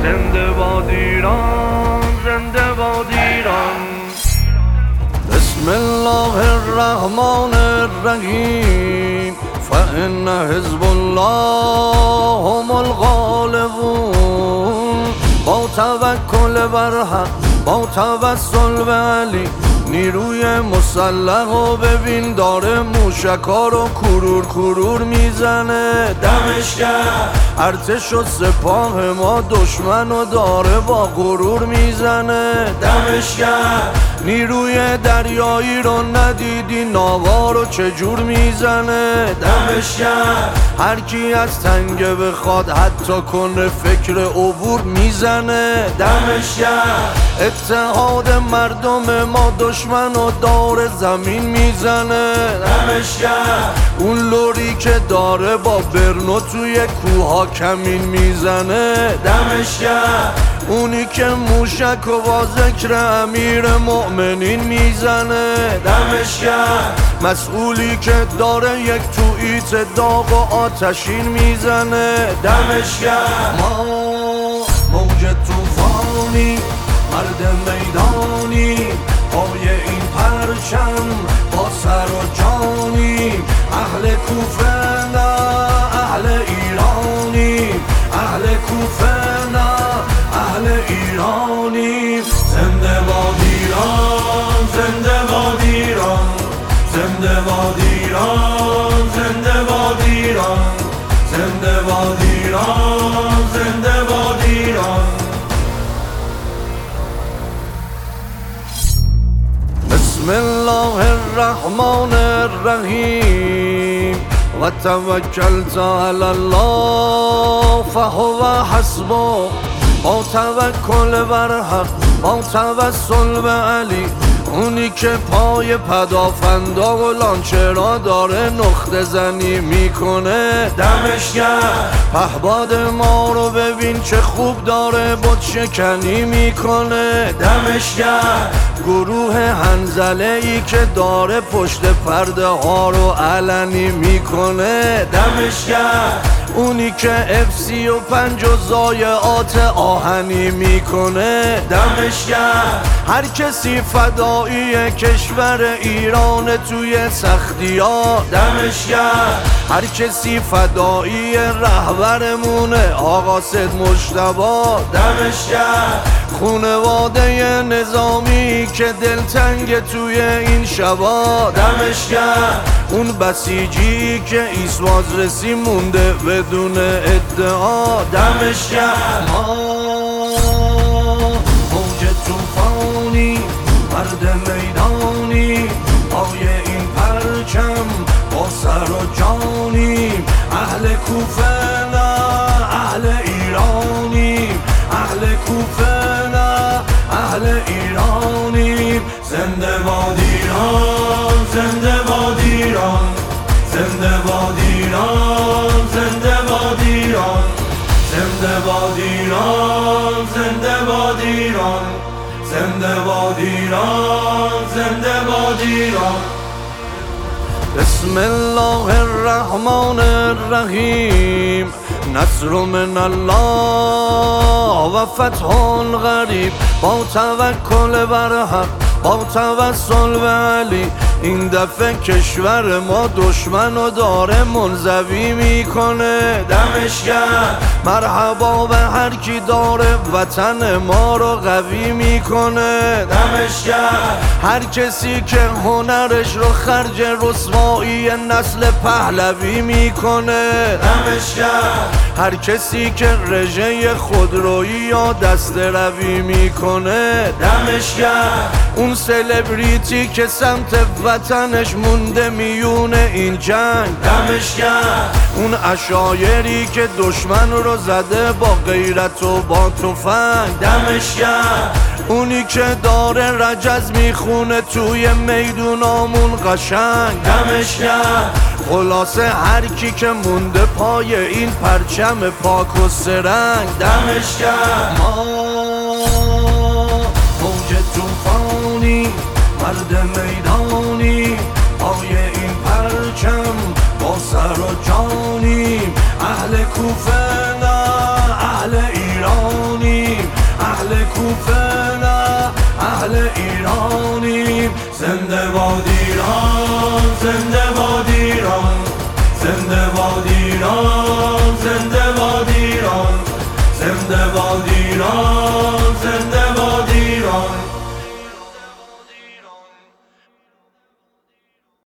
زنده باد ایران، زنده باد ایران. بسم الله الرحمن الرحیم، فإن حزب الله هم الغالبون. با توکل بر حق، با توسل به علی، نیروی مسلح و ببین داره موشکا رو کرور کرور میزنه. دمشگر ارتش و سپاه ما دشمن و داره با غرور میزنه. دمشگر نیروی دریایی رو ندیدی ناوا رو چجور میزنه. دمشگر هر کی از تنگه بخواد حتی کنه فکر عبور میزنه. دمشگر اتحاد مردم ما دشمن و داره زمین میزنه. دمشگر اون لوری که داره با برنو توی کوها کمین میزنه. دمشگر اونی که موشک و با ذکر امیر مؤمنین میزنه. دمشگر مسئولی که داره یک توییت داغ و آتشین میزنه. دمشگر ما موج توفانی، مرد میدانی، پای این پرچم با سر و جانی. اهل کوفه نه اهل ایرانی، اهل کوفه نه اهل ایرانی. زنده باد ایران، زنده باد ایران، زنده باد ایران، زنده باد ایران، زنده باد ایران، زنده باد ایران. بسم الله الرحمن الرحیم، و توکلت علی الله فهو حسبه. با توکل بر حق، با توسل به علی، اونی که پای پدافندا و لانچرا داره نقطه زنی میکنه. دمشگر پهباد ما رو ببین چه خوب داره بت شکنی میکنه. دمشگر گروه حنظله ای که داره پشت پرده ها رو علنی میکنه. دمشگر اونی که F-35 و ضایعات آهنی میکنه. دمشگر هر کسی فدایی کشور ایران توی سختی ها. دمشگر هر کسی فدایی رهبرمونه آقا سید مجتبی. دمشگر خونواده نظامی که دلتنگ توی این شبا. دمشگر اون بسیجی که ایسواز رسی مونده بدون ادعا. دمشگر ما موج توفانی، مرد میدانی، پای این پرچم با سر و جانی. اهل کوفه نه اهل ایرانی، اهل کوفه نه اهل ایرانی. زنده باد ایران، زنده باد ایران، زنده باد ایران، زنده باد ایران، زنده باد ایران، زنده باد ایران، زنده باد ایران، زنده باد ایران. بسم الله الرحمن الرحیم، نصر من الله و فتح قریب. با توکل بر حق، با توسل به علی، این دفعه کشور ما دشمن و داره منزوی میکنه. دمشگر مرحبا به هر کی داره وطن ما رو قوی میکنه. دمشگر هر کسی که هنرش رو خرج رسوایی نسل پهلوی میکنه. دمشگر هر کسی که رژه خودرویی یا دست روی میکنه. دمشگر اون سلبریتی که سمت وطنش مونده میونه این جنگ. دمشگر اون عشایری که دشمن رو زده با غیرت و با تفنگ. دمشگر اونی که داره رجز میخونه توی میدونامون قشنگ. دمشگر خلاصه هر کی که مونده پای این پرچم پاک و سرنگ. دمشگر ما موج توفانی، مرد میدانی، پای این پرچم با سر و جانی. اهل کوفه نه اهل ایرانی، اهل کوفه نه اهل ایرانیم. زنده باد ایران، زنده باد ایران، زنده باد ایران، زنده باد ایران، زنده باد ایران.